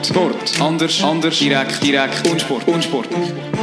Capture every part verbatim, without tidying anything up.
Sport. Sport. Anders. Anders. Direkt. Direkt. Unsport. Unsportlich.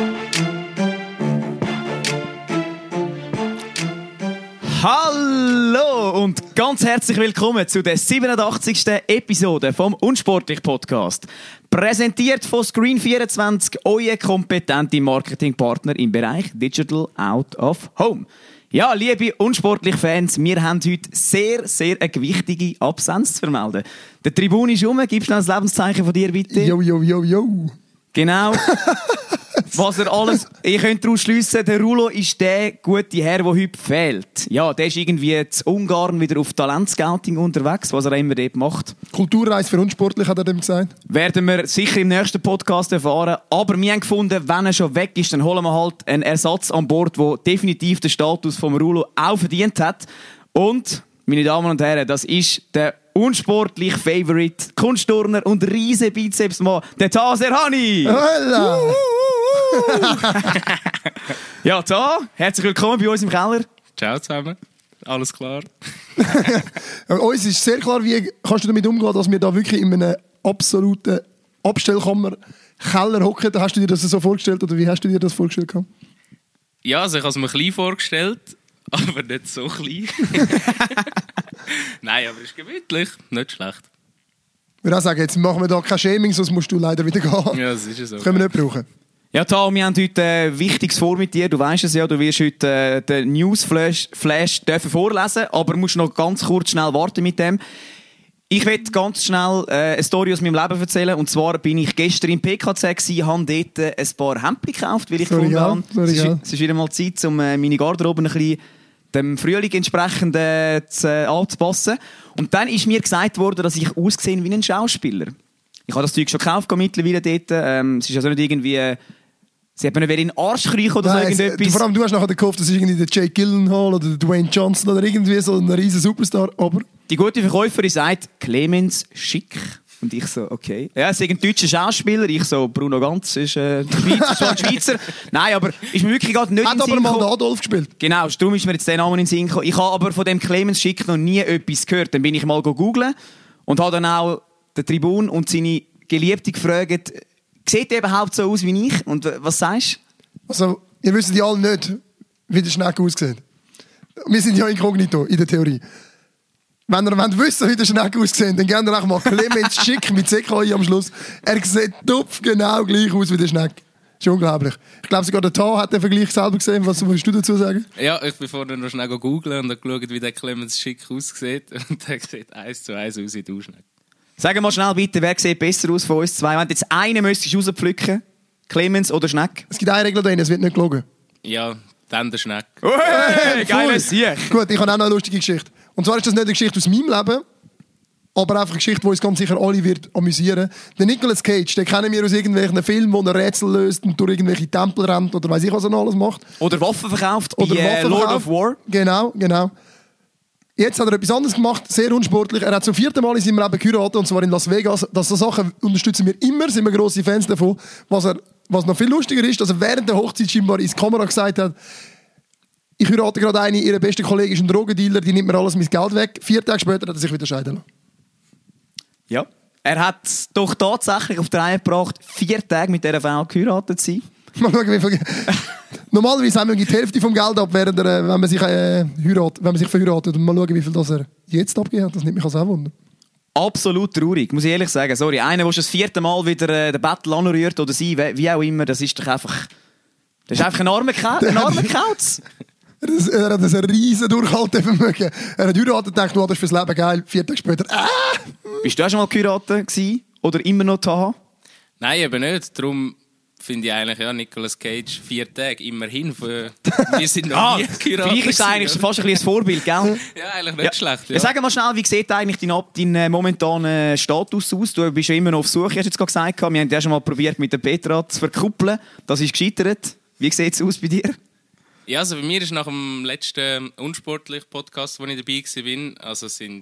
Hallo und ganz herzlich willkommen zu der siebenundachtzigsten Episode vom Unsportlich Podcast. Präsentiert von Screen vierundzwanzig, euer kompetente Marketingpartner im Bereich Digital Out of Home. Ja, liebe Unsportlich-Fans, wir haben heute sehr, sehr eine gewichtige Absenz zu vermelden. Der Tribune ist rum, gib schnell das Lebenszeichen von dir, bitte. Jo, jo, jo, jo. Genau. Was er alles, ihr könnt daraus schliessen, der Rulo ist der gute Herr, der heute fehlt. Ja, der ist irgendwie in Ungarn wieder auf Talentscouting unterwegs, was er immer dort macht. Kulturreise für Unsportlich, hat er dem gesagt. Werden wir sicher im nächsten Podcast erfahren. Aber wir haben gefunden, wenn er schon weg ist, dann holen wir halt einen Ersatz an Bord, der definitiv den Status vom Rulo auch verdient hat. Und, meine Damen und Herren, das ist der unsportlich Favorite Kunstturner und riesen Bizepsmann, der Taser Hani. Holla! Ja, Ta, herzlich willkommen bei uns im Keller. Ciao zusammen, alles klar. Uns ist sehr klar, wie kannst du damit umgehen, dass wir da wirklich in einem absoluten Abstellkammer-Keller hocken. Hast du dir das so vorgestellt oder wie hast du dir das vorgestellt? Ja, also ich habe es mir klein vorgestellt, aber nicht so klein. Nein, aber es ist gemütlich, nicht schlecht. Ich würde auch sagen, jetzt machen wir da kein Shaming, sonst musst du leider wieder gehen. Ja, das ist ja so. Das können wir nicht brauchen. Ja, Ta, wir haben heute ein äh, Wichtiges vor mit dir. Du weißt es ja, du wirst heute äh, den Newsflash Flash dürfen vorlesen, aber musst noch ganz kurz schnell warten mit dem. Ich will ganz schnell äh, eine Story aus meinem Leben erzählen. Und zwar bin ich gestern im P K C gewesen, habe dort äh, ein paar Hemden gekauft, weil ich Sorry, gefunden ja. habe, Sorry, es, ist, ja. es ist wieder mal Zeit, um äh, meine Garderobe ein bisschen dem Frühling entsprechend äh, zu, äh, anzupassen. Und dann ist mir gesagt worden, dass ich aussehe wie ein Schauspieler. Ich habe das Zeug schon gekauft mittlerweile dort. Ähm, es ist also nicht irgendwie... Äh, Sie hat mir nicht in den Arsch kriechen oder Nein, so irgendetwas. Es, vor allem du hast nachher gehofft, das ist irgendwie der Jake Gyllenhaal oder der Dwayne Johnson oder irgendwie so ein riesen Superstar. Aber die gute Verkäuferin sagt, Clemens schick. Und ich so, okay. Ja, es ist ein deutscher Schauspieler. Ich so, Bruno Ganz ist äh, Schweizer, so ein Schweizer. Nein, aber ist mir wirklich gerade nicht hat in den aber Sinn mal gekommen. Adolf gespielt. Genau, darum ist mir jetzt der Name in den Sinn gekommen. Ich habe aber von dem Clemens Schick noch nie etwas gehört. Dann bin ich mal googeln und habe dann auch den Tribun und seine Geliebte gefragt, sieht er überhaupt so aus wie ich? Und was sagst du? Also, ihr wisst ja alle nicht, wie der Schneck aussieht. Wir sind ja inkognito in der Theorie. Wenn ihr wollt wissen, wie der Schneck aussieht, dann gebt ihr auch mal Clemens Schick mit C K I am Schluss. Er sieht tupf genau gleich aus wie der Schneck. Das ist unglaublich. Ich glaube, sogar der Ta hat den Vergleich selber gesehen. Was willst du dazu sagen? Ja, ich bin vorher noch schnell googeln und habe geschaut, wie der Clemens Schick aussieht. Und der sieht eins zu eins aus wie du, Schneck. Sag mal schnell bitte, wer sieht besser aus von uns zwei? Wenn du jetzt einen müsstest rauspflücken, Clemens oder Schneck? Es gibt eine Regel drin, es wird nicht gelogen. Ja, dann der Schneck. Hey, geiles Sieg! Gut, ich habe auch noch eine lustige Geschichte. Und zwar ist das nicht eine Geschichte aus meinem Leben, aber einfach eine Geschichte, die uns ganz sicher alle wird amüsieren. Der Nicolas Cage, den kennen wir aus irgendwelchen Filmen, wo er Rätsel löst und durch irgendwelche Tempel rennt oder weiss ich, was er noch alles macht. Oder Waffen verkauft Oder bei äh, Waffen Lord verkauft. of War. Genau, genau. Jetzt hat er etwas anderes gemacht, sehr unsportlich. Er hat zum vierten Mal in seinem Leben geheiratet, und zwar in Las Vegas. Das so Sachen unterstützen wir immer, sind wir grosse Fans davon. Was, er, was noch viel lustiger ist, dass er während der Hochzeit scheinbar ins Kamera gesagt hat, ich heirate gerade eine, ihre beste Kollegin ist ein Drogendealer, die nimmt mir alles mein Geld weg. Vier Tage später hat er sich wieder scheiden lassen. Ja. Er hat doch tatsächlich auf die Reihe gebracht, vier Tage mit dieser Frau geheiratet zu sein. Mal schauen, wie viel... Normalerweise haben wir die Hälfte vom Geld ab, während er, wenn, man sich, äh, heiratet, wenn man sich verheiratet. Und mal schauen, wie viel das er jetzt abgegeben hat. Das nimmt mich als auch Wunder. Absolut traurig, muss ich ehrlich sagen. Sorry, einer, der schon das vierte Mal wieder äh, den Battle anrührt oder sie, wie, wie auch immer, das ist doch einfach... Das ist einfach ein armer Kauz. Ein armer Kauz. Er hat ein riesen Durchhaltevermögen. Er hat geheiratet und gedacht, du das ist fürs Leben geil. Vier Tage später, ah! Bist du auch schon mal geheiratet gewesen? Oder immer noch Taha? Nein, eben nicht. Darum finde ich eigentlich, ja, Nicolas Cage, vier Tage, immerhin. Für, wir sind noch Ah, nie geheiratet. vielleicht ist es eigentlich fast ein bisschen ein Vorbild, gell? Ja, eigentlich nicht Ja. schlecht. Ja. Ja, sag mal schnell, wie sieht eigentlich dein, dein äh, momentaner Status aus? Du bist ja immer noch auf Suche, hast du jetzt gerade gesagt. Wir haben ja schon mal probiert, mit der Petra zu verkuppeln. Das ist gescheitert. Wie sieht es aus bei dir? Ja, also bei mir ist nach dem letzten unsportlichen Podcast, wo ich dabei war, also sind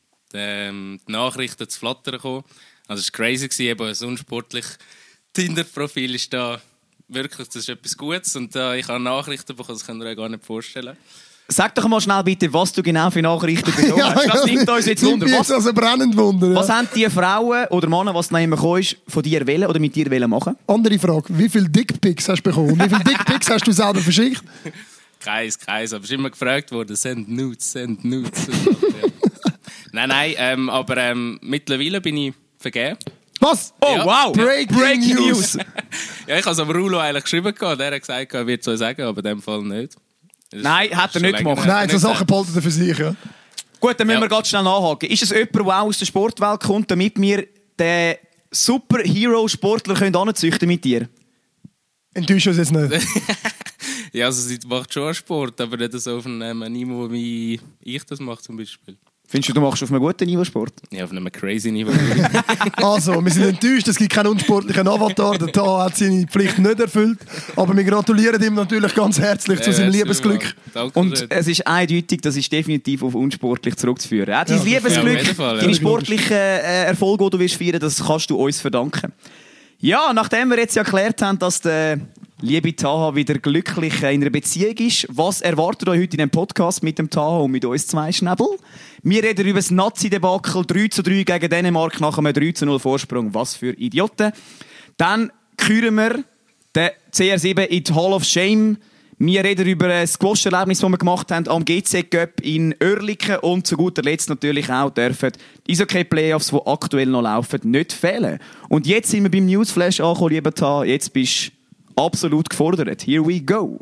ähm, die Nachrichten zu flattern gekommen. Also es war crazy, eben ein unsportliches Tinder-Profil ist da wirklich, das ist etwas Gutes. Und äh, ich habe Nachrichten bekommen, das könnt ihr euch gar nicht vorstellen. Sag doch mal schnell bitte, was du genau für Nachrichten bekommen hast. Das nimmt uns jetzt Wunder. Nimmt Was, mich jetzt also brennend Wunder. Ja. was haben die Frauen oder Männer, was noch immer gekommen ist, von dir wollen oder mit dir wollen machen? Andere Frage, wie viele Dickpics hast du bekommen? Wie viele Dickpics hast du selber verschickt? Keins, keins. Aber es ist immer gefragt worden, send Nudes, send Nudes. nein, nein, ähm, aber ähm, mittlerweile bin ich vergeben. Was? Oh, Ja. wow! Breaking, Breaking News. News! Ja, ich habe es am Rulo eigentlich geschrieben, der hat gesagt, er wird es euch sagen, aber in dem Fall nicht. Das Nein, ist- hat er ist schon nicht länger gemacht. her. Nein, so Nicht Sachen gesagt. behalten er für sich. Ja. Gut, dann müssen Ja. wir ganz schnell nachhaken. Ist es jemand, der aus der Sportwelt kommt, damit wir den Superhero-Sportler anzüchten können mit dir? Enttäuscht uns jetzt nicht. Ja, also sie macht schon Sport, aber nicht so auf einem Niveau, wie ich das mache zum Beispiel. Findest du, du machst auf einem guten Niveau Sport? Ja, auf einem crazy Niveau. Also, wir sind enttäuscht, es gibt keinen unsportlichen Avatar. Der Taha hat seine Pflicht nicht erfüllt. Aber wir gratulieren ihm natürlich ganz herzlich zu seinem Liebesglück. Danke. Und es ist eindeutig, das ist definitiv auf unsportlich zurückzuführen. Auch dein Ja, Liebesglück, ja, auf jeden Fall, ja. deine sportlichen äh, Erfolge, die du wirst feiern, das kannst du uns verdanken. Ja, nachdem wir jetzt ja erklärt haben, dass der liebe Taha wieder glücklich in einer Beziehung ist, was erwartet euch heute in dem Podcast mit dem Taha und mit uns zwei Schnäbel? Wir reden über das Nazi-Debakel drei zu drei gegen Dänemark nach einem drei zu null Vorsprung. Was für Idioten. Dann küren wir den C R sieben in die Hall of Shame. Wir reden über ein Squash-Erlebnis, das wir gemacht haben am G Z Cup in Oerlikon. Und zu guter Letzt natürlich auch dürfen die Eishockey-Playoffs, die aktuell noch laufen, nicht fehlen. Und jetzt sind wir beim Newsflash angekommen, lieber Taha. Jetzt bist du absolut gefordert. Here we go.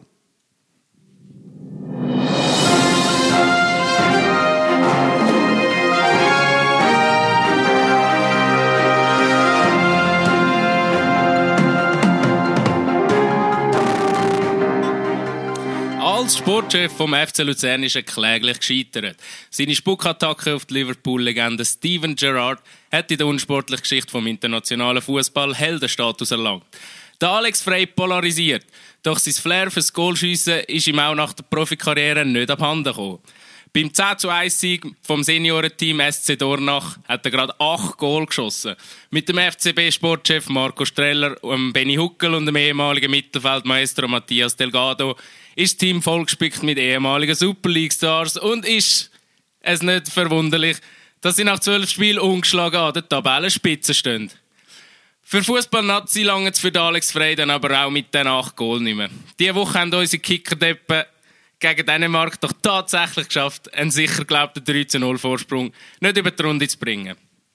Als Sportchef vom F C Luzern ist er kläglich gescheitert. Seine Spuckattacke auf die Liverpool-Legende Steven Gerrard hat in der unsportlichen Geschichte vom internationalen Fußball Heldenstatus erlangt. Der Alex Frey polarisiert, doch sein Flair fürs Goalschiessen ist ihm auch nach der Profikarriere nicht abhanden gekommen. Beim zehn zu eins Sieg vom Seniorenteam S C Dornach hat er gerade acht Goal geschossen. Mit dem F C B-Sportchef Marco Streller, Benny Huckel und dem ehemaligen Mittelfeldmaestro Matthias Delgado ist das Team vollgespickt mit ehemaligen Super League-Stars und ist es nicht verwunderlich, dass sie nach zwölf Spielen ungeschlagen an der Tabellenspitze stehen. Für Fußball-Nazi lange für Alex Frey dann aber auch mit den acht Goal nicht mehr. Diese Woche haben unsere Kickerdeppen gegen Dänemark doch tatsächlich geschafft, einen sicher geglaubten drei zu null Vorsprung nicht über die Runde zu bringen.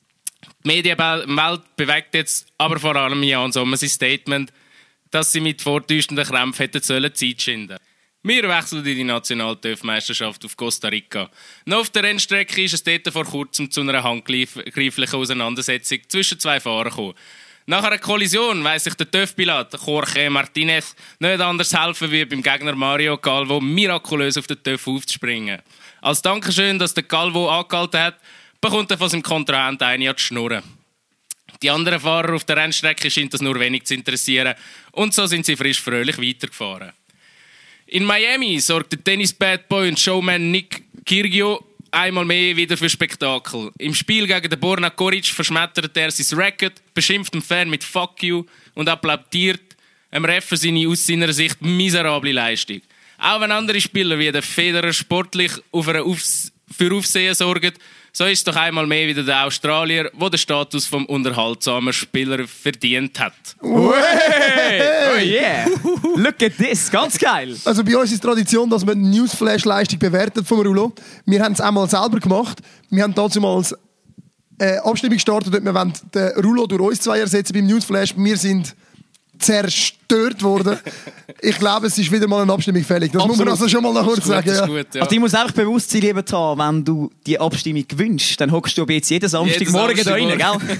Die Medienwelt bewegt jetzt aber vor allem Jan Sommer sein Statement, dass sie mit vortäuschenden Krämpfen hätten sollen Zeit schinden. Wir wechseln in die National-Töff-Meisterschaft auf Costa Rica. Noch auf der Rennstrecke ist es dort vor kurzem zu einer handgreiflichen Auseinandersetzung zwischen zwei Fahrern gekommen. Nach einer Kollision weiss sich der Töff-Pilot Jorge Martinez nicht anders helfen, wie beim Gegner Mario Calvo mirakulös auf den Töff aufzuspringen. Als Dankeschön, dass der Calvo angehalten hat, bekommt er von seinem Kontrahent eine an die Schnurren. Die anderen Fahrer auf der Rennstrecke scheint das nur wenig zu interessieren und so sind sie frisch fröhlich weitergefahren. In Miami sorgt der Tennis-Badboy und Showman Nick Kyrgios einmal mehr wieder für Spektakel. Im Spiel gegen den Borna Goric verschmettert er sein Racket, beschimpft den Fan mit «Fuck you» und applaudiert dem Ref für seine aus seiner Sicht miserable Leistung. Auch wenn andere Spieler wie der Federer sportlich auf eine Aufs- für Aufsehen sorgen, so ist es doch einmal mehr wieder der Australier, der den Status vom unterhaltsamen Spieler verdient hat. Hey! Oh yeah! Look at this, ganz geil! Also bei uns ist die Tradition, dass man die Newsflash-Leistung bewertet vom Rulo. Wir haben es einmal selber gemacht. Wir haben damals eine Abstimmung gestartet, und wir wollen den Rulo durch uns zwei ersetzen beim Newsflash. Wir sind zerstört worden. Ich glaube, es ist wieder mal eine Abstimmung fällig. Das Absolut. muss man also schon mal noch kurz Das ist gut, sagen. das ist Ja. gut, ja. Also, ich muss einfach bewusst sein, lieber Tal, wenn du die Abstimmung gewünscht, dann hockst du aber jetzt jeden Samstagmorgen da rein, gell?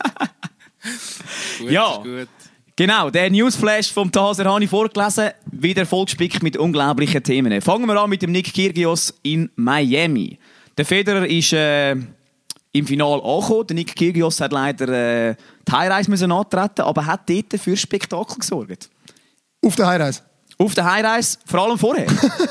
Gut, Ja. ist gut. Genau, der Newsflash vom Taser habe ich vorgelesen. Wieder vollgespickt mit unglaublichen Themen. Fangen wir an mit dem Nick Kyrgios in Miami. Der Federer ist äh, im Finale angekommen. Der Nick Kyrgios hat leider äh, die Heimreise müssen antreten, aber hat dort für Spektakel gesorgt. Auf der Heimreise. Auf der Heimreise, vor allem vorher.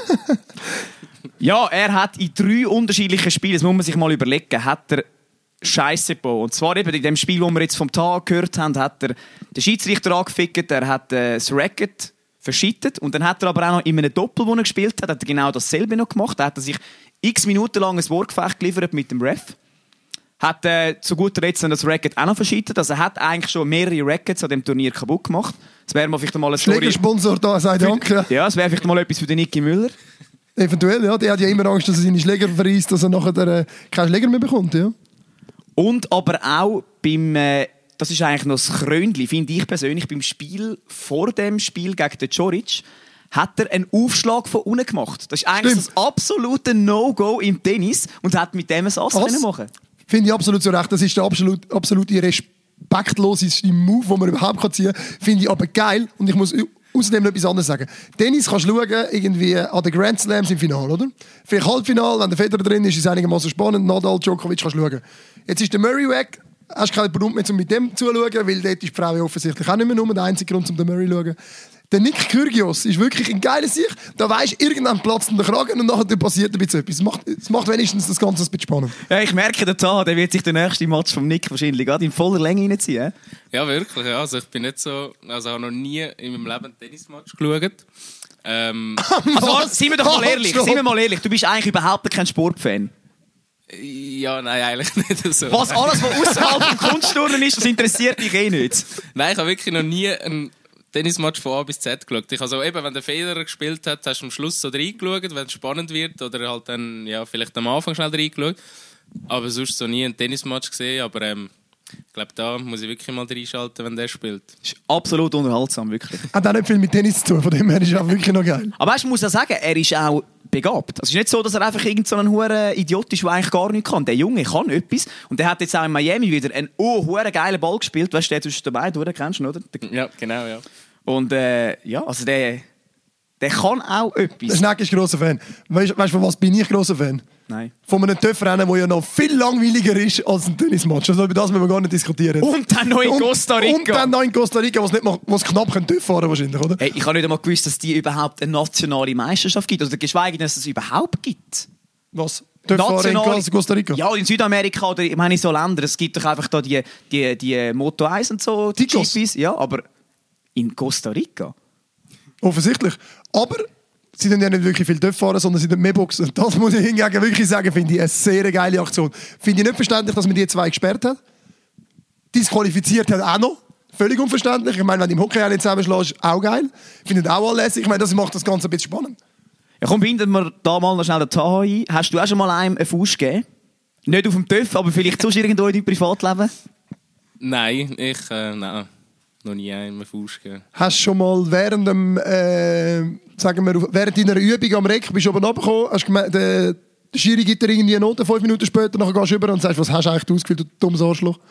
Ja, er hat in drei unterschiedlichen Spielen, das muss man sich mal überlegen, hat er Scheiße gebaut. Und zwar eben in dem Spiel, das wir jetzt vom Tag gehört haben, hat er den Schiedsrichter angefickt, er hat äh, das Racket verschüttet. Und dann hat er aber auch noch in einem Doppel, wo er gespielt hat, hat er genau dasselbe noch gemacht. Da hat er sich x Minuten lang ein Wortgefecht geliefert mit dem Ref. Hat äh, zu guter Letzt das Racket auch noch verschüttet. Also er hat eigentlich schon mehrere Rackets an dem Turnier kaputt gemacht. Das wäre mal vielleicht mal eine Story. Schlägersponsor da, sagt Danke. Ja, das wäre vielleicht mal etwas für den Niki Müller. Eventuell, ja. Der hat ja immer Angst, dass er seine Schläger verreist, dass er nachher äh, keinen Schläger mehr bekommt, ja. Und aber auch beim, äh, das ist eigentlich noch das Krönchen, finde ich persönlich, beim Spiel vor dem Spiel gegen den Djoric, hat er einen Aufschlag von unten gemacht. Das ist eigentlich Stimmt. das absolute No-Go im Tennis und hat mit dem ein Ass können machen. Finde ich absolut so recht. Das ist der absolut, absolute respektloseste Move, den man überhaupt ziehen kann. Finde ich aber geil. Und ich muss außerdem noch etwas anderes sagen. Tennis kannst du schauen, irgendwie an den Grand Slams im Finale, oder? Vielleicht Halbfinale, wenn der Federer drin ist, ist es einigermaßen spannend. Nadal, Djokovic kannst du schauen. Jetzt ist der Murray weg. Hast keinen Grund mehr, um mit dem zuzuschauen, weil dort ist die Frau ja offensichtlich auch nicht mehr nur der einzige Grund, um den Murray zu schauen. Der Nick Kyrgios ist wirklich ein geiler Sieg. Da weisst du, irgendwann platzt der Kragen und nachher passiert ein bisschen etwas. Es macht, es macht wenigstens das Ganze ein bisschen spannend. Ja, ich merke, der Tag, der wird sich den nächsten Match vom Nick wahrscheinlich gerade in voller Länge reinziehen. Ja, wirklich. Ja. Also ich bin nicht so, also habe noch nie in meinem Leben einen Tennismatch geschaut. Ähm, also, seien wir doch mal ehrlich, seien wir mal ehrlich, du bist eigentlich überhaupt kein Sportfan. Ja, nein, eigentlich nicht so. Was alles, was außerhalb vom Kunstturnen ist, das interessiert dich eh nicht. Nein, ich habe wirklich noch nie einen Tennismatch von A bis Z geschaut. Ich habe so, eben, wenn der Federer gespielt hat, hast du am Schluss so reingeschaut, wenn es spannend wird, oder halt dann, ja, vielleicht am Anfang schnell reingeschaut. Aber sonst so nie einen Tennismatch gesehen, aber ähm, ich glaube, da muss ich wirklich mal reinschalten, wenn der spielt. Das ist absolut unterhaltsam, wirklich. Hat auch nicht viel mit Tennis zu tun, von dem her ist er auch wirklich noch geil. Aber weißt, ich muss ja sagen, er ist auch begabt. Es ist nicht so, dass er einfach irgend so ein hoher Idiot ist, der eigentlich gar nichts kann. Der Junge kann etwas. Und der hat jetzt auch in Miami wieder einen oh, hohen geilen Ball gespielt. Weißt du, der ist dabei, du kennst ihn, oder? Ja, genau, ja. Und äh, ja, also der, der kann auch etwas. Der Schneck ist grosser Fan. Weißt du, von was bin ich grosser Fan? Nein. Von einem Töpfrennen, der ja noch viel langweiliger ist als ein Tennismatch. Also über das müssen wir gar nicht diskutieren. Und dann noch in und, Costa Rica. Und dann noch in Costa Rica, was nicht mal, was knapp Töpf fahren wahrscheinlich, oder? Hey, ich habe nicht einmal gewusst, dass die überhaupt eine nationale Meisterschaft gibt. Oder geschweige denn, dass es überhaupt gibt. Was? Töpffahren in Costa Rica? Ja, in Südamerika oder ich meine in so Ländern. Es gibt doch einfach da die, die, die Moto eins und so. Die G Ps. Ja, aber in Costa Rica? Offensichtlich. Aber sie tun ja nicht wirklich viel Töpf fahren, sondern sie tun mehr boxen. Das muss ich hingegen wirklich sagen, finde ich eine sehr geile Aktion. Finde ich nicht verständlich, dass man die zwei gesperrt hat. Disqualifiziert hat auch noch. Völlig unverständlich. Ich meine, wenn du im Hockey alle zusammenschlägst, auch geil. Findet auch anlässig. Ich meine, das macht das Ganze ein bisschen spannend. Ja, komm, binden wir da mal noch schnell den Taha ein. Hast du auch schon mal einem einen Fuß gegeben? Nicht auf dem Töpf, aber vielleicht sonst irgendwo in deinem Privatleben? Nein, ich, äh, nein. Noch nie einen Fuß gegeben. Hast du schon mal während dem, äh, sagen wir, während deiner Übung am Reck bist du oben runtergekommen, hast gemerkt, der, der Schiri gibt dir irgendwie eine Note, fünf Minuten später, nachher gehst du rüber und sagst, was hast du eigentlich ausgefüllt, du dummes Arschloch?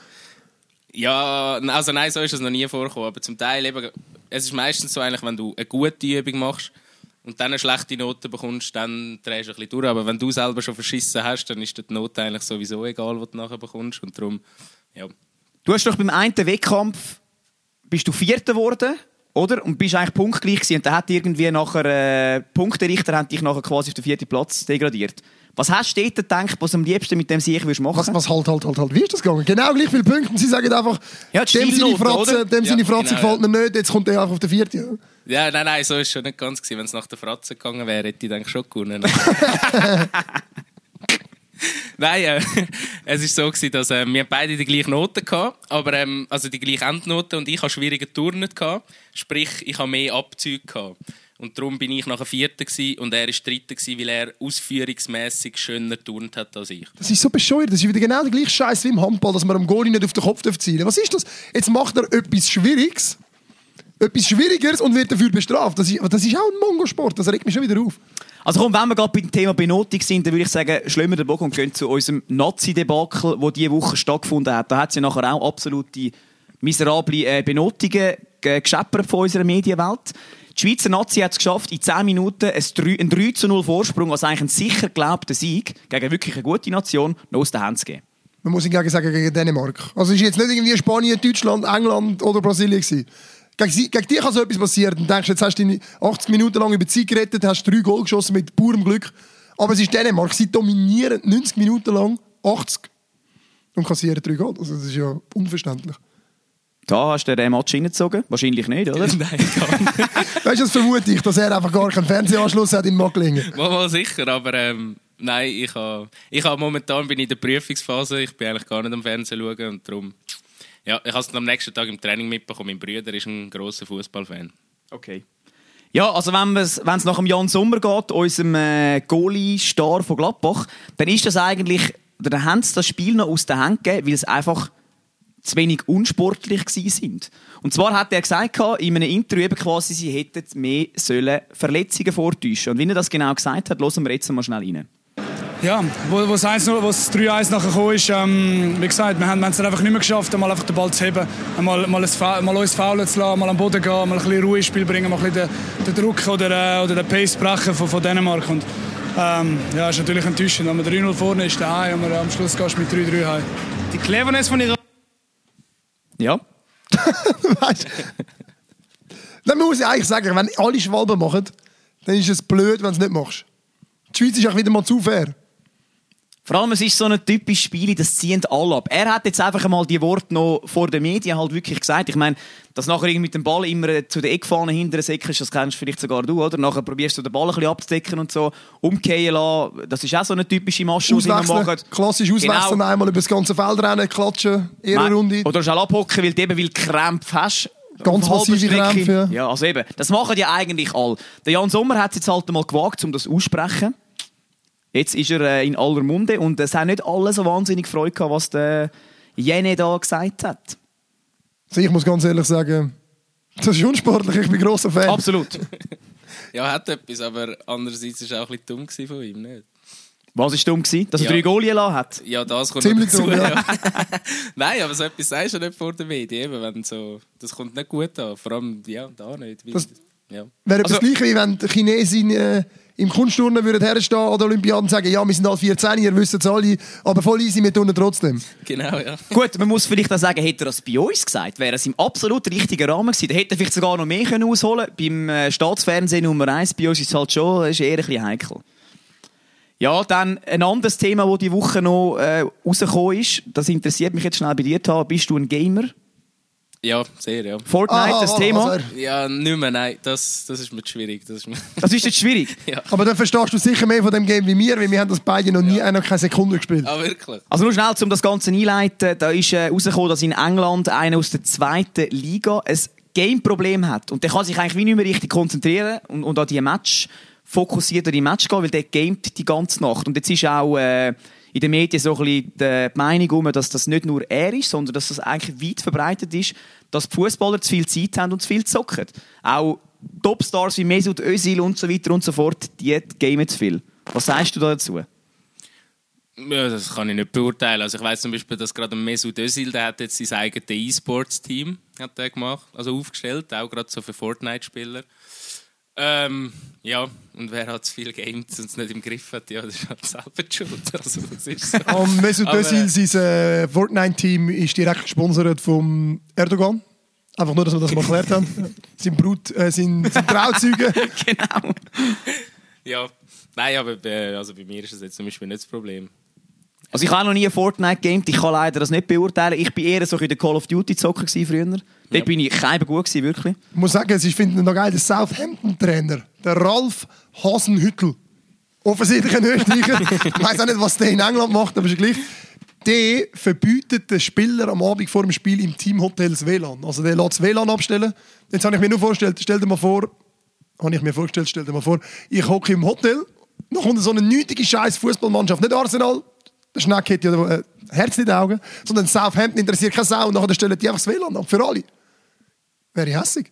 Ja, also nein, so ist es noch nie vorgekommen. Aber zum Teil eben, es ist meistens so eigentlich, wenn du eine gute Übung machst und dann eine schlechte Note bekommst, dann drehst du ein bisschen durch. Aber wenn du selber schon verschissen hast, dann ist dir die Note eigentlich sowieso egal, was du nachher bekommst. Und darum, ja. Du hast doch beim einen Wettkampf bist du Vierter geworden, oder? Und bist eigentlich punktgleich gewesen. Und dann hat irgendwie nachher äh, Punkterichter haben dich nachher quasi auf den vierten Platz degradiert. Was hast du dort gedacht, was du am liebsten mit dem Sieg machen würdest? Was, was halt, halt, halt, halt. Wie ist das gegangen? Genau gleich viele Punkte. Und sie sagen einfach, ja, dem seine Fratze, dem ja, seine Fratze genau, gefällt mir nicht, jetzt kommt er einfach auf den vierten. Ja. ja, nein, nein, so ist es schon nicht ganz gewesen. Wenn es nach der Fratze gegangen wäre, hätte ich dann schon gewonnen. Nein, äh, es war so gewesen, dass äh, wir beide die gleiche Note hatten, aber ähm, also die gleiche Endnote und ich hatte schwierige Turnen gehabt, sprich ich hatte mehr Abzüge gehabt. Und darum bin ich nachher Vierter gewesen und er war Dritter gewesen, weil er ausführungsmässig schöner turnt hat als ich. Das ist so bescheuert. Das ist wieder genau der gleiche Scheiß wie im Handball, dass man am Goalie nicht auf den Kopf zielen darf. Was ist das? Jetzt macht er etwas Schwieriges, etwas Schwierigeres und wird dafür bestraft. Das ist, das ist auch ein Mongosport. Das regt mich schon wieder auf. Also komm, wenn wir gerade beim Thema Benotung sind, dann würde ich sagen, schlimmer den Bogen und gehen zu unserem Nazi-Debakel, das diese Woche stattgefunden hat. Da hat es ja nachher auch absolute miserable äh, Benotungen äh, gescheppert von unserer Medienwelt. Die Schweizer Nazi hat es geschafft, in zehn Minuten einen drei zu null Vorsprung, also eigentlich einen sicher geglaubten Sieg gegen wirklich eine gute Nation, noch aus den Händen zu geben. Man muss hingegen sagen, gegen Dänemark. Also es war jetzt nicht irgendwie Spanien, Deutschland, England oder Brasilien gewesen. Gegen, sie, gegen dich kann so etwas passieren. Du denkst, jetzt hast du deine achtzig Minuten lang über die Zeit gerettet, hast drei Goal geschossen mit purem Glück. Aber es ist Dänemark. Sie dominieren neunzig Minuten lang achtzig und kassieren drei Goal. Also das ist ja unverständlich. Da hast du den Match reingezogen? Wahrscheinlich nicht, oder? Nein, gar nicht. Weißt du, das vermute ich, dass er einfach gar keinen Fernsehanschluss hat in Macklingen. Mal, mal sicher, aber ähm, nein, ich habe ich ha momentan bin ich in der Prüfungsphase. Ich bin eigentlich gar nicht am Fernsehen schauen und darum... Ja, ich habe es am nächsten Tag im Training mitbekommen. Mein Bruder ist ein grosser Fußballfan. Okay. Ja, also wenn es nach dem Jan Sommer geht, unserem äh, Goalie-Star von Gladbach, dann ist das eigentlich, oder dann haben sie das Spiel noch aus der Hand gegeben, weil es einfach zu wenig unsportlich waren. Und zwar hat er gesagt, in einem Interview eben quasi, sie hätten mehr sollen Verletzungen vortäuschen. Und wie er das genau gesagt hat, hören wir jetzt mal schnell rein. Ja, wo, wo das drei eins nachher gekommen ist, ähm, wie gesagt, wir haben es einfach nicht mehr geschafft, mal einfach den Ball zu heben, mal, mal, ein, mal uns faulen zu lassen, mal am Boden gehen, mal ein bisschen Ruhe ins Spiel bringen, mal ein bisschen den, den Druck oder, oder den Pace brechen von, von Dänemark. Und, ähm, ja, ist natürlich enttäuschend, wenn man drei null vorne ist, daheim, und man am Schluss gehst mit drei drei heim. Die Cleverness von ihrer... Ja. Weißt du? Dann muss ich eigentlich sagen, wenn alle Schwalben machen, dann ist es blöd, wenn du es nicht machst. Die Schweiz ist auch wieder mal zu fair. Vor allem, es ist so ein typisches Spiel, das ziehen alle ab. Er hat jetzt einfach einmal die Worte noch vor den Medien halt wirklich gesagt. Ich meine, dass nachher mit dem Ball immer zu der Eckfahne hinter säckelst, das kennst vielleicht sogar du, oder? Nachher probierst du den Ball ein bisschen abzudecken und so, umkehren lassen. Das ist auch so eine typische Masche, die man macht. Klassisch auswechseln, genau. Einmal über das ganze Feld rennen, klatschen, Ehrenrunde. Oder du abhocken, weil du eben weil Krämpfe hast. Ganz massive Krämpfe. Ja, also eben. Das machen ja eigentlich alle. Der Jan Sommer hat es jetzt halt mal gewagt, um das aussprechen. Jetzt ist er äh, in aller Munde und es haben nicht alle so wahnsinnig Freude gehabt, was der Jene da gesagt hat. Also ich muss ganz ehrlich sagen, das ist unsportlich, ich bin grosser Fan. Absolut. Ja, hat etwas, aber andererseits war es auch ein bisschen dumm von ihm, nicht? Was war dumm? Dass er ja. drei Goalien gelassen hat? Ja, das kommt Ziemlich dazu. dumm, ja. Ja. Nein, aber so etwas sagst du nicht vor den Medien. Eben, wenn so, das kommt nicht gut an. Vor allem, ja, da nicht. Weil, Das ja. wäre Also, das Gleiche, wie wenn die Chinesen äh, im Kunstturnen würden herstehen an der Olympiade und sagen, ja, wir sind alle vierzehn, ihr wisst es alle, aber voll easy, wir tun trotzdem. Genau, ja. Gut, man muss vielleicht auch sagen, hätte er das bei uns gesagt, wäre es im absolut richtigen Rahmen gewesen. Da hätte er vielleicht sogar noch mehr können ausholen können. Beim äh, Staatsfernsehen Nummer eins, bei uns ist es halt schon ist eher ein bisschen heikel. Ja, dann ein anderes Thema, das diese Woche noch äh, rausgekommen ist, das interessiert mich jetzt schnell bei dir, Tha. Bist du ein Gamer? Ja, sehr, ja. Fortnite, Ah, das ah, Thema? also Ja, nicht mehr, nein. Das, das ist mir zu schwierig. Das ist mir Das ist jetzt schwierig. ja. Aber dann verstehst du sicher mehr von dem Game wie wir, weil wir haben das beide noch nie, ja. noch keine Sekunde gespielt. Ah, wirklich? Also nur schnell, um das Ganze einzuleiten, da ist äh, rausgekommen, dass in England einer aus der zweiten Liga ein Game-Problem hat. Und der kann sich eigentlich wie nicht mehr richtig konzentrieren und, und an die Match fokussiert an die Match gehen, weil der gamet die ganze Nacht. Und jetzt ist auch äh, in den Medien so ein bisschen die Meinung um, dass das nicht nur er ist, sondern dass das eigentlich weit verbreitet ist, dass die Fußballer zu viel Zeit haben und zu viel zocken. Auch Topstars wie Mesut Özil und so weiter und so fort, die gamen zu viel. Was sagst du da dazu? Ja, das kann ich nicht beurteilen. Also ich weiss zum Beispiel, dass gerade Mesut Özil, der hat jetzt sein eigenes E-Sports-Team hat der gemacht, also aufgestellt, auch gerade so für Fortnite-Spieler. Ähm, ja, und wer hat zu viel gamet und es nicht im Griff hat, ja, das ist halt selber die Schuld. Also, das ist so. Um, Mesut Aber, Özil, sein äh, Fortnite-Team ist direkt gesponsert vom Erdogan. Einfach nur, dass wir das mal erklärt haben. Sein Brut, äh, sein, sein Trauzeuge. Genau. Ja, nein, aber bei, also bei mir ist das jetzt zum Beispiel nicht das Problem. Also ich habe noch nie Fortnite gamed, ich kann leider das nicht beurteilen. Ich war eher so in der Call of Duty Zocker früher. Dort ja. bin ich kein gut gewesen, wirklich. Ich muss sagen, ich finde ihn noch geil, der Southampton-Trainer, der Ralf Hasenhüttl. Offensichtlich ein Österreicher. Ich weiss auch nicht, was der in England macht, aber ist gleich. Der verbietet den Spieler am Abend vor dem Spiel im Teamhotel das W L A N. Also der lässt das W L A N abstellen. Jetzt habe ich mir nur vorgestellt, stell dir mal vor, habe ich mir vorgestellt, stell dir mal vor, ich hocke im Hotel, dann kommt so eine nötige scheiß Fußballmannschaft, nicht Arsenal, der Schneck hat ja äh, Herz in den Augen, sondern Southampton interessiert keine Sau und nachher stellen die einfach das W L A N ab, für alle. Wäre hässig.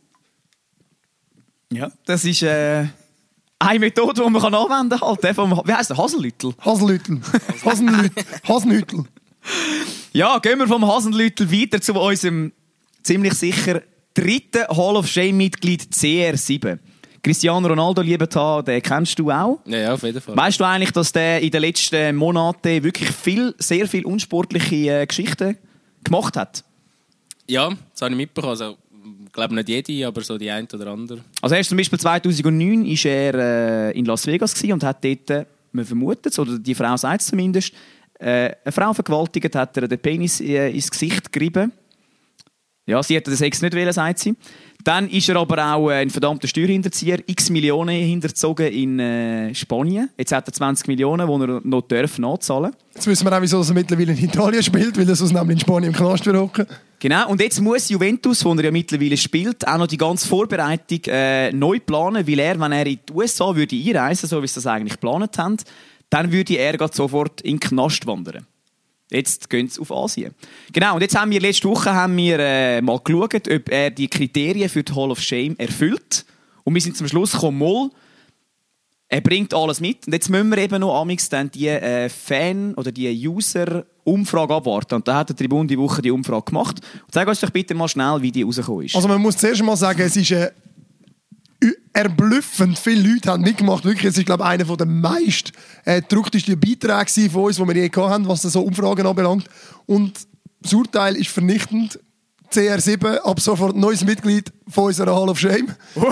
Ja, das ist äh, eine Methode, die man kann anwenden kann. Halt, vom, wie heisst der? Hasenlüttel? Hasenlüttel. Hasenlüttel. Hasenhüttel. Ja, gehen wir vom Hasenlüttel weiter zu unserem ziemlich sicher dritten Hall of Shame-Mitglied C R sieben. Cristiano Ronaldo, lieber Tha, den kennst du auch. Ja, ja, auf jeden Fall. Weißt du eigentlich, dass der in den letzten Monaten wirklich viel, sehr viele unsportliche äh, Geschichten gemacht hat? Ja, das habe ich mitbekommen. Also, ich glaube nicht jede, aber so die eine oder andere. Also erst zum Beispiel zweitausendneun war er äh, in Las Vegas und hat dort, äh, man vermutet es, oder die Frau sagt es zumindest, äh, eine Frau vergewaltigt, hat er den Penis äh, ins Gesicht gerieben. Ja, sie hätte den Sex nicht wählen, sagt sie. Dann ist er aber auch ein verdammter Steuerhinterzieher. X Millionen hinterzogen in äh, Spanien. Jetzt hat er zwanzig Millionen, die er noch darf nachzahlen. Jetzt wissen wir auch, wieso er mittlerweile in Italien spielt, weil er sonst nämlich in Spanien im Knast hocken. Genau, und jetzt muss Juventus, wo er ja mittlerweile spielt, auch noch die ganze Vorbereitung äh, neu planen, weil er, wenn er in die U S A würde einreisen, so wie sie das eigentlich geplant haben, dann würde er grad sofort in den Knast wandern. Jetzt gehen sie auf Asien. Genau, und jetzt haben wir letzte Woche haben wir, äh, mal geschaut, ob er die Kriterien für die Hall of Shame erfüllt. Und wir sind zum Schluss gekommen, mal, er bringt alles mit. Und jetzt müssen wir eben noch amix dann die äh, Fan- oder die User-Umfrage abwarten. Und da hat der Tribun die Woche die Umfrage gemacht. Und sag uns doch bitte mal schnell, wie die rausgekommen ist. Also man muss zuerst mal sagen, es ist äh, erblüffend viele Leute haben mitgemacht. Wirklich, es ist, glaube ich, einer der meist äh, gedrucktesten Beiträge von uns, die wir je hatten, was so Umfragen anbelangt. Und das Urteil ist vernichtend. C R sieben, ab sofort neues Mitglied von unserer Hall of Shame.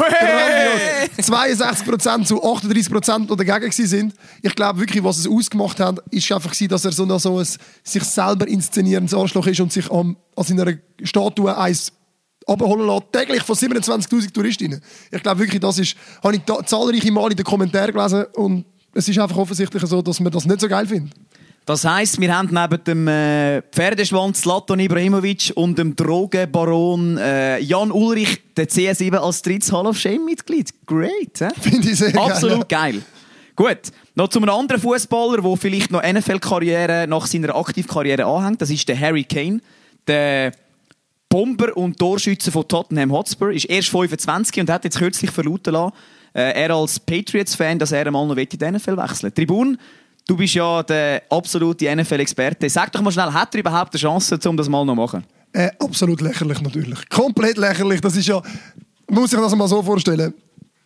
Ja zweiundsechzig Prozent zu achtunddreißig Prozent, die dagegen waren. Ich glaube wirklich, was es ausgemacht hat, ist einfach, dass er so, noch so ein sich selber inszenierendes Arschloch ist und sich an, an seiner Statue eins abholen lässt, täglich von siebenundzwanzigtausend Touristinnen. Ich glaube wirklich, das ist, habe ich da, zahlreiche Mal in den Kommentaren gelesen und es ist einfach offensichtlich so, dass man das nicht so geil findet. Das heisst, wir haben neben dem äh, Pferdeschwanz Zlatan Ibrahimovic und dem Drogenbaron äh, Jan Ulrich den C R sieben als drittes Hall of Shame-Mitglied. Great, hä? Finde ich sehr Absolut geil. geil. Gut, noch zu einem anderen Fußballer, der vielleicht noch N F L-Karriere nach seiner Aktivkarriere anhängt. Das ist der Harry Kane, der Bomber und Torschütze von Tottenham Hotspur. Ist erst fünfundzwanzig und hat jetzt kürzlich verlauten lassen, äh, er als Patriots-Fan, dass er einmal noch in die N F L wechseln. Tribun, du bist ja der absolute N F L-Experte. Sag doch mal schnell, hat er überhaupt eine Chance, um das mal noch zu machen? Äh, absolut lächerlich natürlich. Komplett lächerlich. Das ist ja, man muss sich das mal so vorstellen.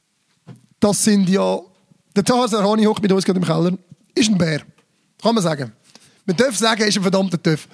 Das sind ja, der Taha Serhani hockt mit uns gerade im Keller, ist ein Bär. Kann man sagen. Man darf sagen, er ist ein verdammter Töff.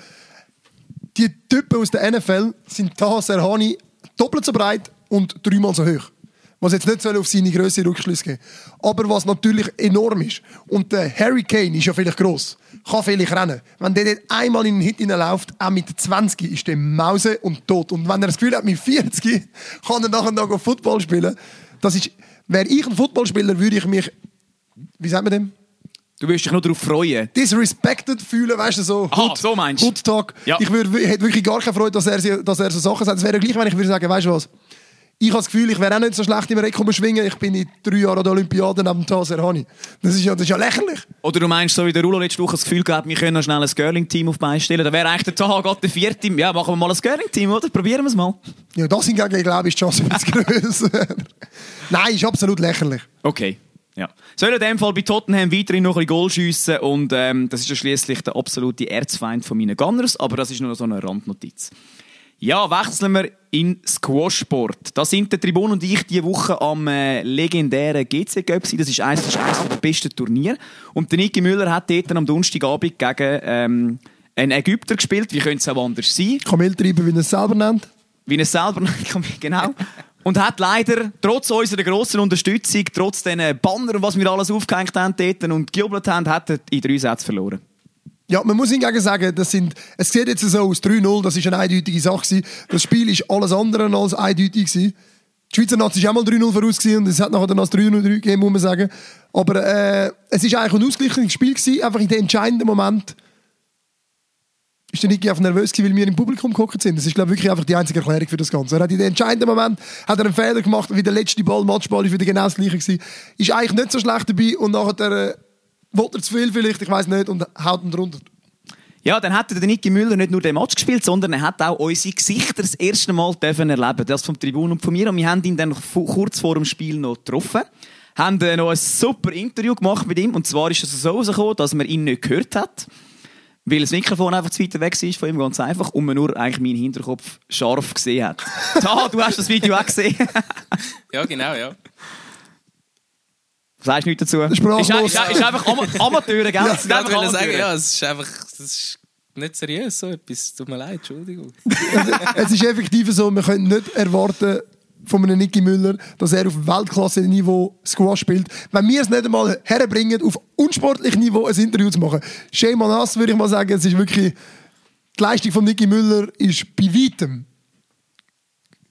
Die Typen aus der N F L sind Taha Serhani doppelt so breit und dreimal so hoch. Was jetzt nicht auf seine Grösse Rückschlüsse geben. Aber was natürlich enorm ist. Und der Harry Kane ist ja vielleicht gross. Kann vielleicht rennen. Wenn der dort einmal in den Hit hineinläuft, auch mit zwanzig, ist der Mause und tot. Und wenn er das Gefühl hat, mit vierzig kann er nachher noch Football spielen. Das ist, wäre ich ein Footballspieler, würde ich mich, wie sagt man dem? Du würdest dich nur darauf freuen. Disrespected fühlen, weißt du, so. Ah, Hood, so meinst du? Hood Talk. Ja. Ich würde, hätte wirklich gar keine Freude, dass er, dass er so Sachen sagt. Es wäre gleich, wenn ich würde sagen, weißt du was? Ich habe das Gefühl, ich wäre auch nicht so schlecht im Rekord schwingen. Ich bin in drei Jahren an der Olympiade neben dem Taser Hani. Das ist ja, das ist ja lächerlich. Oder du meinst, so wie der Rulo letzte Woche das Gefühl gehabt, wir können noch schnell ein Girling-Team auf die Beine stellen. Da wäre eigentlich der Taha gerade der vierte. Ja, machen wir mal ein Girling-Team, oder? Probieren wir es mal. Ja, das hingegen, glaube ich, ist die Chance ein bisschen grösser. Nein, ist absolut lächerlich. Okay. Ja. Soll in dem Fall bei Tottenham weiterhin noch ein bisschen Goal schiessen und ähm, das ist ja schliesslich der absolute Erzfeind von meinen Gunners, aber das ist nur so eine Randnotiz. Ja, wechseln wir in Squashsport. Da sind der Tribun und ich diese Woche am äh, legendären G C Cup. Das ist eines, das ist eines der besten Turniere. Und der Niki Müller hat dort am Donnerstagabend gegen ähm, einen Ägypter gespielt. Wie könnte es auch anders sein? Kameltreiber, wie er es selber nennt. Wie er es selber nennt, genau. Und hat leider, trotz unserer grossen Unterstützung, trotz den Banner und was wir alles aufgehängt haben dort und gejubelt haben, hat er in drei Sätzen verloren. Ja, man muss hingegen sagen, das sind, es sieht jetzt so aus, drei null, das war eine eindeutige Sache. Das Spiel war alles andere als eindeutig. Die Schweizer Nazi war auch mal drei null voraus und es hat nachher dann als drei null gegeben, muss man sagen. Aber äh, es war eigentlich ein ausgeglichenes Spiel gewesen, einfach in dem entscheidenden Moment ist der Niki einfach nervös gewesen, weil wir im Publikum geguckt sind. Das ist, glaube ich, wirklich einfach die einzige Erklärung für das Ganze. Er hat in dem entscheidenden Moment hat er einen Fehler gemacht, wie der letzte Ball, Matchball, ist wieder genau das gleiche gewesen. Ist eigentlich nicht so schlecht dabei und nachher äh, wollte er zu viel vielleicht, ich weiss nicht, und haut ihn drunter. Ja, dann hat der Niki Müller nicht nur den Match gespielt, sondern er hat auch unsere Gesichter das erste Mal dürfen erleben. Das vom Tribun und von mir. Und wir haben ihn dann kurz vor dem Spiel noch getroffen. Haben äh, noch ein super Interview gemacht mit ihm. Und zwar ist es so rausgekommen, dass man ihn nicht gehört hat. Weil das Mikrofon einfach zu weit weg war von ihm, ganz einfach. Und man nur eigentlich meinen Hinterkopf scharf gesehen hat. Da, du hast das Video auch gesehen. Ja, genau, ja. Sagst du nichts dazu? Ist, Sprachlos. ist, ist, ist einfach Am Amateure, gell? Ja, Das sind ich einfach wollte Amateure. sagen, ja, es ist einfach das ist nicht seriös, so etwas. Tut mir leid, Entschuldigung. Es ist effektiv so, wir können nicht erwarten von einem Niki Müller, dass er auf Weltklasse-Niveau Squash spielt. Wenn wir es nicht einmal herbringen, auf unsportlichem Niveau ein Interview zu machen. Shame on us, würde ich mal sagen. Es ist wirklich, die Leistung von Niki Müller ist bei weitem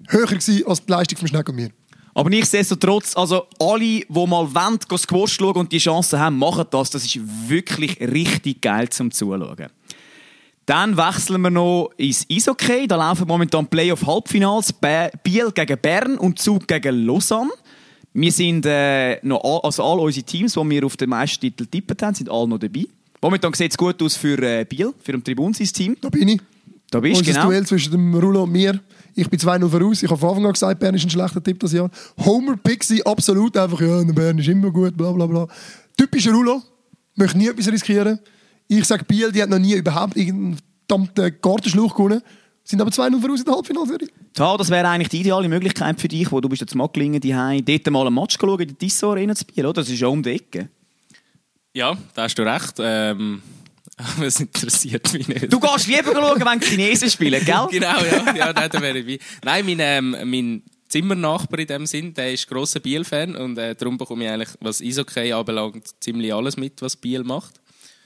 höher gewesen als die Leistung von Schneck und mir. Aber nichtsdestotrotz, also alle, die mal wollen, gehen Squash schauen und die Chance haben, machen das. Das ist wirklich richtig geil zum Zuschauen. Dann wechseln wir noch ins Eishockey. Da laufen momentan Playoff-Halbfinals. Biel gegen Bern und Zug gegen Lausanne. Wir sind äh, noch all, also all unsere Teams, die wir auf den Meistertitel tippen haben, sind alle noch dabei. Momentan sieht es gut aus für äh, Biel, für ein Tribunsis-Team. Da bin ich. Da bist du, genau. Das Duell zwischen dem Rulo und mir. Ich bin zwei null voraus. Ich habe von Anfang an gesagt, Bern ist ein schlechter Tipp das Jahr. Homer Pixie, absolut. Einfach, ja, der Bern ist immer gut, bla bla bla. Typischer Rulo. Möchte nie etwas riskieren. Ich sage, Biel, die hat noch nie überhaupt irgendeinen verdammten Gartenschlauch gewonnen. Sind aber zwei null voraus in der Halbfinalserie. Ja, das wäre eigentlich die ideale Möglichkeit für dich, wo du bist jetzt mal gelingen, die dort mal ein Match schauen, in der Tissot Arena zu Biel, oder? Das ist ja um die Ecke. Ja, da hast du recht. Ähm, aber es interessiert mich nicht. Du gehst lieber schauen, wenn die Chinesen spielen, gell? Genau, ja. ja nein, da wäre ich bei. Nein, mein, ähm, mein Zimmernachbar in dem Sinn, der ist grosser Biel-Fan und äh, darum bekomme ich eigentlich, was Eishockey anbelangt, ziemlich alles mit, was Biel macht.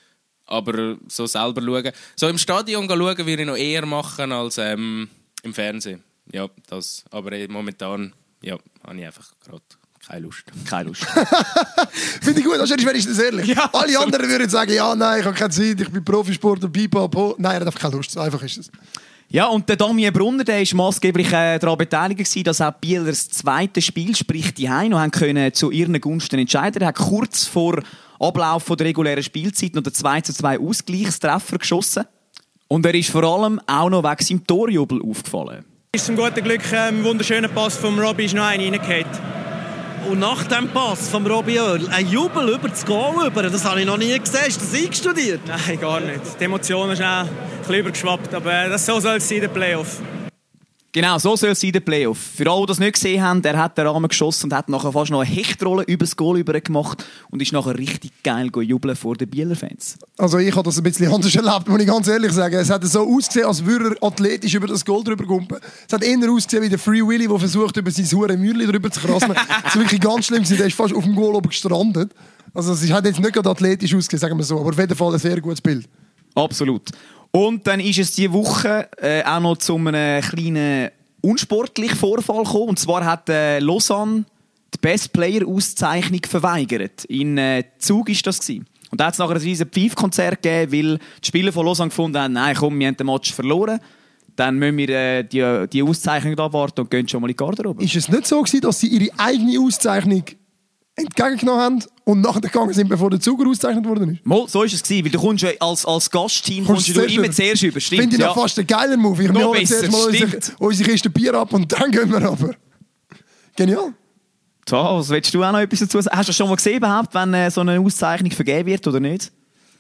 Aber so selber schauen. So im Stadion schauen würde ich noch eher machen als ähm, im Fernsehen. Ja, das. Aber äh, momentan ja, habe ich einfach gerade keine Lust. Keine Lust. Finde ich gut, das ist wenigstens ehrlich. Ja, alle so. anderen würden sagen, ja, nein, ich habe keine Zeit, ich bin Profisportler, pipapo. Nein, er hat einfach keine Lust, so einfach ist es. Ja, und der Damien Brunner, der war maßgeblich äh, daran beteiligt gewesen, dass auch Bieler das zweite Spiel, sprich die Heim, noch haben können zu ihren Gunsten entscheiden. Er hat kurz vor Ablauf der regulären Spielzeit noch den zwei zu zwei Ausgleichstreffer geschossen. Und er ist vor allem auch noch wegen seinem Torjubel aufgefallen. Ist zum guten Glück ein wunderschöner Pass vom Robbie, ist noch einer reingefallen. Und nach dem Pass vom Robbie Earl, ein Jubel über das Goal, über, das habe ich noch nie gesehen. Ist das eingestudiert? Nein, gar nicht. Die Emotionen sind auch ein bisschen übergeschwappt, aber das so soll es sein in den Playoff. Genau, so soll es sein in den Playoff. Für alle, die das nicht gesehen haben, er hat den Rahmen geschossen und hat nachher fast noch eine Hechtrolle über das Goal über gemacht und ist nachher richtig geil jubeln vor den Bieler Fans. Also ich habe das ein bisschen anders erlebt, muss ich ganz ehrlich sagen. Es hat so ausgesehen, als würde er athletisch über das Goal drüber gumpen. Es hat eher ausgesehen wie der Free Willy, der versucht, über sein hure Mürli drüber zu krassen. Das war wirklich ganz schlimm. Der ist fast auf dem Goal oben gestrandet. Also es hat jetzt nicht gerade athletisch ausgesehen, sagen wir so. Aber auf jeden Fall ein sehr gutes Bild. Absolut. Und dann ist es diese Woche äh, auch noch zu einem kleinen unsportlichen Vorfall gekommen. Und zwar hat äh, Lausanne die Best Player Auszeichnung verweigert. In äh, Zug war das gewesen. Und da hat es nachher ein riesiges Pfeifkonzert gegeben, weil die Spieler von Lausanne gefunden haben, nein, komm, wir haben den Match verloren. Dann müssen wir äh, die, die Auszeichnung abwarten und gehen schon mal in die Garderobe. Ist es nicht so gewesen, dass sie ihre eigene Auszeichnung entgegengenommen haben und nachher gegangen sind, bevor der Zuger ausgezeichnet worden ist? Mal, so ist es gewesen, weil du kommst ja als, als Gastteam kommst du immer zuerst über. Stimmt, finde ich ja. noch fast ein geiler Move. Ich Noch nehme zuerst mal unsere, unsere Kiste Bier ab und dann gehen wir runter. Genial. So, was willst du auch noch etwas dazu sagen? Hast du das schon mal gesehen, überhaupt, wenn äh, so eine Auszeichnung vergeben wird oder nicht?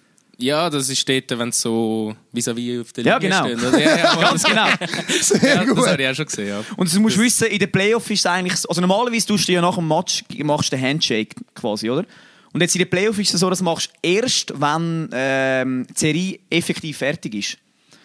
Ja, das ist dort, wenn es so vis-à-vis auf der Ja, Linie genau. steht. Ja, ja, Ganz genau. Sehr ja, gut. das habe ich auch schon gesehen, ja. Und du musst wissen, in den Playoffs ist es eigentlich, also normalerweise tust du ja nach dem Match machst den Handshake quasi, oder? Und jetzt in den Playoffs ist es so, dass du machst erst, wenn ähm, die Serie effektiv fertig ist.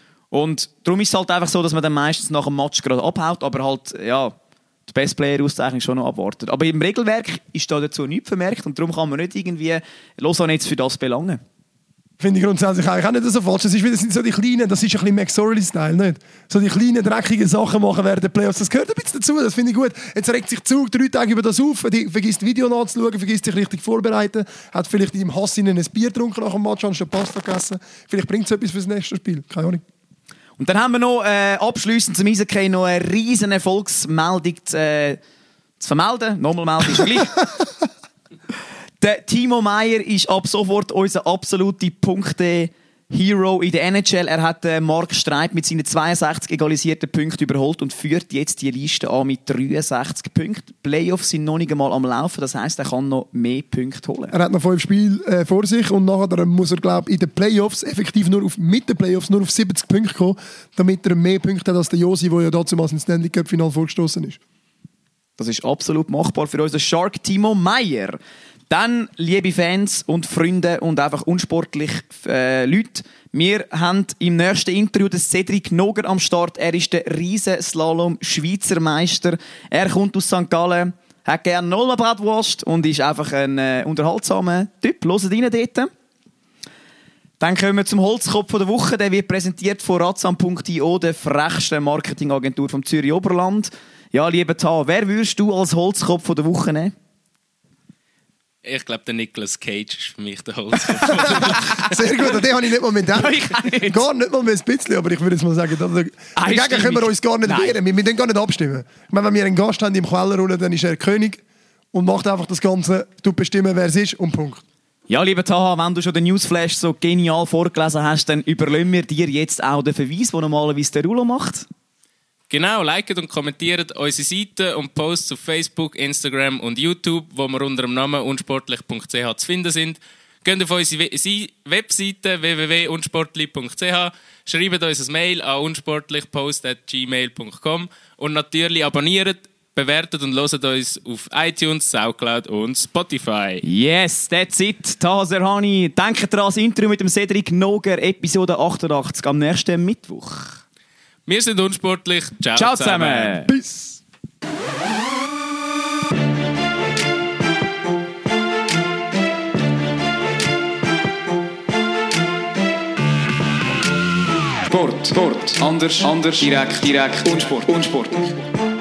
Und darum ist es halt einfach so, dass man dann meistens nach dem Match gerade abhaut, aber halt, ja, die Best Player Auszeichnung schon noch abwartet. Aber im Regelwerk ist da dazu nichts vermerkt und darum kann man nicht irgendwie Lausanne jetzt für das belangen. Finde ich grundsätzlich eigentlich auch nicht so falsch. Das, ist, das sind so die kleinen, das ist ein bisschen Max Orley-Style, nicht? So die kleinen, dreckigen Sachen machen während der Playoffs. Das gehört ein bisschen dazu, das finde ich gut. Jetzt regt sich Zug drei Tage über das auf, die vergisst Video nachzuschauen, vergisst sich richtig vorbereiten, hat vielleicht im Hass in ein Bier getrunken nach dem Match, anstatt Pasta gegessen. Vielleicht bringt es etwas fürs nächste Spiel, keine Ahnung. Und dann haben wir noch äh, abschliessend zum Eishockey noch eine riesen Erfolgsmeldung zu, äh, zu vermelden. Nochmal melden ist gleich. Der Timo Meier ist ab sofort unser absoluter Punkte-Hero in der N H L. Er hat den Marc Streit mit seinen zweiundsechzig egalisierten Punkten überholt und führt jetzt die Liste an mit dreiundsechzig Punkten. Die Playoffs sind noch nicht einmal am Laufen, das heisst, er kann noch mehr Punkte holen. Er hat noch fünf Spiele äh, vor sich und nachher muss er, glaube ich, in den Playoffs effektiv nur auf, mit den Playoffs nur auf siebzig Punkte kommen, damit er mehr Punkte hat als der Josi, der ja damals ins Stanley Cup-Final vorgestoßen ist. Das ist absolut machbar für unseren Shark Timo Meier. Dann, liebe Fans und Freunde und einfach unsportliche äh, Leute, wir haben im nächsten Interview den Cedric Noger am Start. Er ist der Riesenslalom-Schweizer Meister. Er kommt aus Sankt Gallen, hat gerne null Bratwurst und ist einfach ein äh, unterhaltsamer Typ. Hört rein dort. Dann kommen wir zum Holzkopf der Woche. Der wird präsentiert von ratsam punkt i o, der frechsten Marketingagentur vom Zürich Oberland. Ja, lieber Taha, wer würdest du als Holzkopf von der Woche nehmen? Ich glaube, der Nicolas Cage ist für mich der Holzkopf. Sehr gut, an den habe ich nicht mal mit gedacht. nicht. Gar nicht mal mehr ein bisschen, aber ich würde jetzt mal sagen, da- dagegen können wir uns gar nicht Nein. wehren. Wir, wir können gar nicht abstimmen. Ich meine, wenn wir einen Gast haben im Keller unten, dann ist er König und macht einfach das Ganze, du bestimmen, wer es ist und Punkt. Ja, lieber Taha, wenn du schon den Newsflash so genial vorgelesen hast, dann überlassen wir dir jetzt auch den Verweis, den normalerweise der Rulo macht. Genau, liket und kommentiert unsere Seiten und Posts auf Facebook, Instagram und YouTube, wo wir unter dem Namen unsportlich punkt c h zu finden sind. Geht auf unsere We- Sie- Webseite w w w punkt unsportlich punkt c h, schreibt uns ein Mail an unsportlichpost at gmail punkt com und natürlich abonniert, bewertet und hört uns auf iTunes, Soundcloud und Spotify. Yes, that's it. Taha Serhani, denkt dran, das Interview mit dem Cedric Noger, Episode achtundachtzig, am nächsten Mittwoch. Wir sind unsportlich. Ciao, Ciao zusammen. Bis. Sport, Sport, anders, anders, direkt, direkt, Unsport, Unsport.